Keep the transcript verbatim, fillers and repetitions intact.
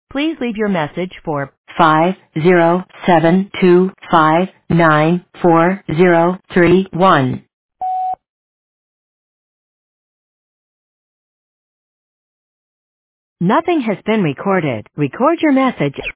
Please leave your message for five zero seven two five nine four zero three one. Nothing has been recorded. Record your message